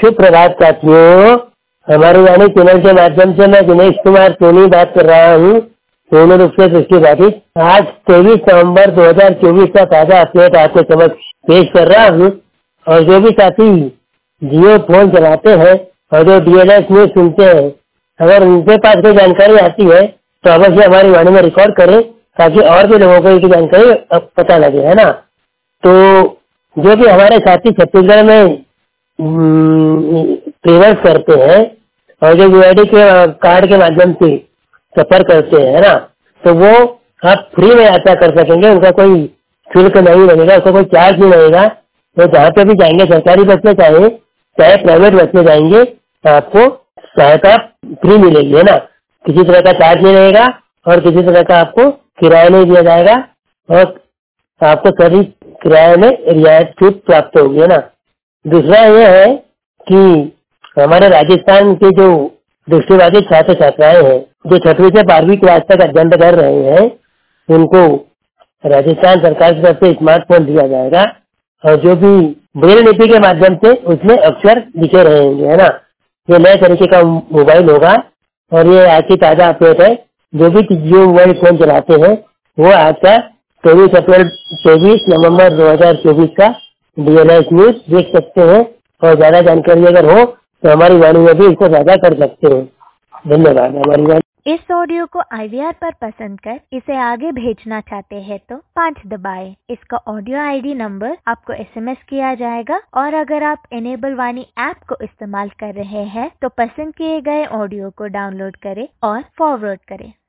सुप्रभात साथियों, हमारे वाणी चैनल के माध्यम से मैं दिनेश कुमार सोनी बात कर रहा हूँ, पूर्ण रूप से दृष्टिबाधित। आज 23 नवंबर 2024 का ताजा अपडेट आपके समक्ष पेश कर रहा हूँ। और जो भी साथी जियो फोन चलाते हैं और जो DLS न्यूज सुनते हैं, अगर उनके पास कोई जानकारी आती है तो अवश्य हमारी वाणी में रिकॉर्ड करें, ताकि और भी लोगों को इसकी जानकारी पता लगे, है ना। तो जो भी हमारे साथी छत्तीसगढ़ में ट्रेवल्स करते हैं और जो UID के कार्ड के माध्यम से सफर करते हैं ना, तो वो आप फ्री में यात्रा कर सकेंगे। उनका कोई शुल्क नहीं लगेगा, उसका कोई चार्ज नहीं लगेगा। तो जहाँ पे भी जाएंगे, सरकारी बस में चाहे प्राइवेट बस में जाएंगे, तो आपको सहायता फ्री मिलेगी, है ना। किसी तरह का चार्ज नहीं रहेगा और किसी तरह का आपको किराया नहीं दिया जाएगा और आपको सभी किराए में रियायत छूट प्राप्त होगी, है ना। दूसरा यह है कि हमारे राजस्थान के जो दृष्टिबाधित छात्र छात्राएं हैं, जो 6वीं से 12वीं क्लास तक अध्ययन कर रहे हैं, उनको राजस्थान सरकार की तरफ से स्मार्टफोन दिया जाएगा और जो भी ब्रेल लिपि के माध्यम से उसमें अक्षर लिखे रहेंगे, है ना। ये नए तरीके का मोबाइल होगा और ये आज की ताजा अपडेट है। जो भी जियो मोबाइल फोन चलाते हैं वो आज का 23 नवंबर 2024 का DLS न्यूज देख सकते हैं। और ज्यादा जानकारी अगर हो तो हमारी वाणी में भी इसको साझा कर सकते हैं। धन्यवाद। हमारी वाणी इस ऑडियो को IVR पर पसंद कर इसे आगे भेजना चाहते हैं तो 5 दबाएं। इसका ऑडियो ID नंबर आपको SMS किया जाएगा और अगर आप इनेबल वाणी ऐप को इस्तेमाल कर रहे हैं तो पसंद किए गए ऑडियो को डाउनलोड करें और फॉरवर्ड करें।